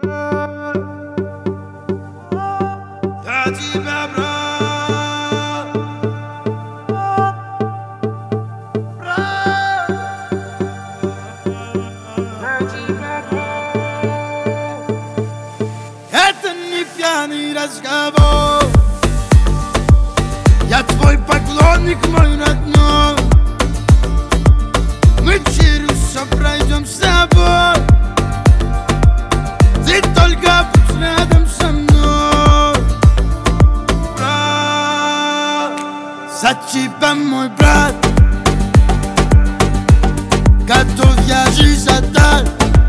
Я тебя, брат, я тебя, брат. Это не пьяный разговор. Я твой поклонник, мой родной. Мы через все пройдем с тобой. Ты только будь рядом со мной, брат. За тебя, мой брат, готов я жизнь отдать.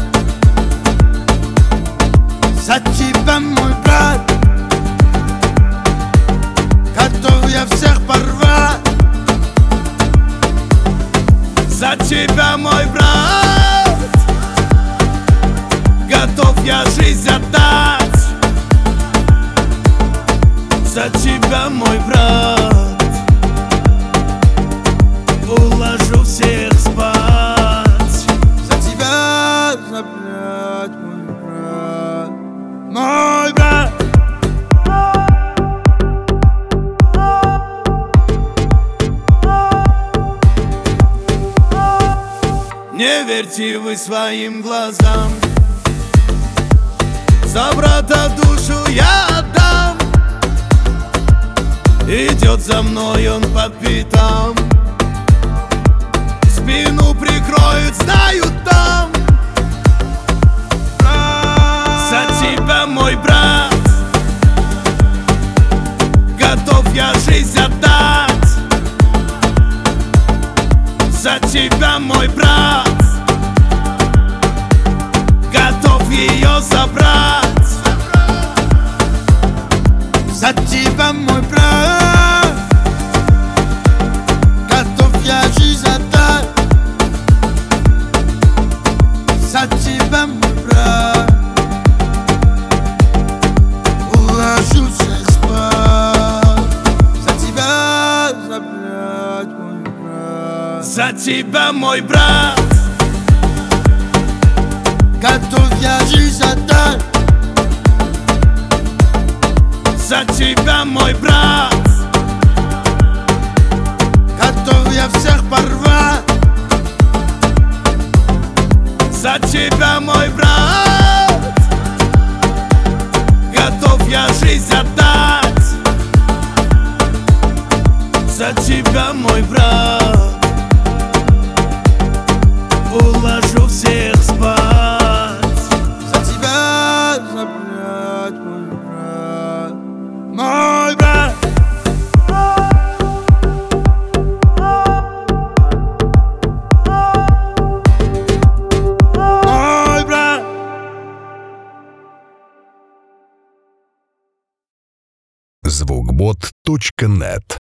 За тебя, мой брат, готов я всех порвать. За тебя, мой брат, готов я жизнь отдать. За тебя, мой брат, уложу всех спать. За тебя забрать, мой брат, мой брат. Не верьте вы своим глазам, за брата душу я отдам. Идет за мной он по пятам, спину прикроет, знают там. За тебя, мой брат, готов я жизнь отдать. За тебя, мой брат, готов ее забрать. За тебя, мой брат, готов я жизнь отдать. За тебя, мой брат, уложу всех спать. За тебя забрать, мой брат. За тебя, мой брат, готов я жизнь отдать. За тебя, мой брат, готов я всех порвать. За тебя, мой брат, готов я жизнь отдать. За тебя, мой брат, уложу всех спать. За тебя забрать, мой брат, мой брат. Мой брат. Звукбот.нет